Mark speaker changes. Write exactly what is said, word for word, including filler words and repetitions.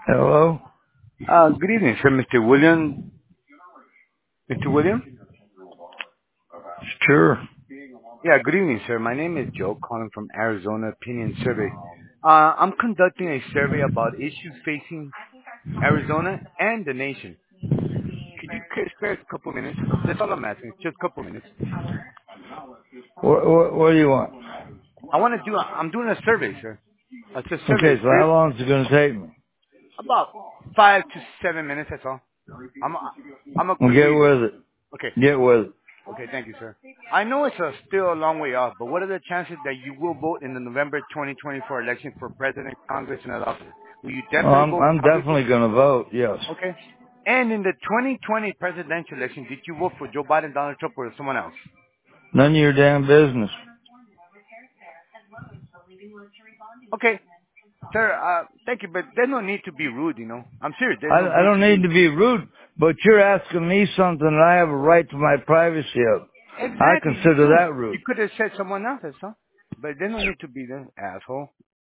Speaker 1: Hello?
Speaker 2: Uh, good evening, sir, Mister William. Mister William?
Speaker 1: Sure.
Speaker 2: Yeah, good evening, sir. My name is Joe, calling from Arizona Opinion Survey. Uh, I'm conducting a survey about issues facing Arizona and the nation. Could you c- spare a couple minutes? That's all I'm asking, just a couple minutes.
Speaker 1: What, what, what do you want?
Speaker 2: I want to do, I'm doing a survey, sir. It's a survey.
Speaker 1: Okay,
Speaker 2: It's
Speaker 1: so
Speaker 2: very,
Speaker 1: how long is it going to take me?
Speaker 2: about five to seven minutes, that's all. I'm, a, I'm a
Speaker 1: Well, get
Speaker 2: quickly,
Speaker 1: with it.
Speaker 2: okay.
Speaker 1: Get with it.
Speaker 2: Okay, thank you, sir. I know it's a, still a long way off, but what are the chances that you will vote in the November twenty twenty-four election for president, Congress, and other office? Will you
Speaker 1: Well,
Speaker 2: definitely
Speaker 1: I'm,
Speaker 2: vote
Speaker 1: I'm
Speaker 2: Republican?
Speaker 1: definitely going to vote, yes.
Speaker 2: Okay. And in the twenty twenty presidential election, did you vote for Joe Biden, Donald Trump, or someone else?
Speaker 1: None of your damn business.
Speaker 2: Okay, sir. Uh, thank you, but there's no need to be rude. You know, I'm serious. There's no
Speaker 1: I, I
Speaker 2: need
Speaker 1: don't
Speaker 2: to
Speaker 1: need
Speaker 2: be.
Speaker 1: to be rude, but you're asking me something that I have a right to my privacy of. I
Speaker 2: Exactly, you
Speaker 1: consider
Speaker 2: do.
Speaker 1: that
Speaker 2: You
Speaker 1: rude.
Speaker 2: could have said someone else, huh? But there's no need to be the asshole.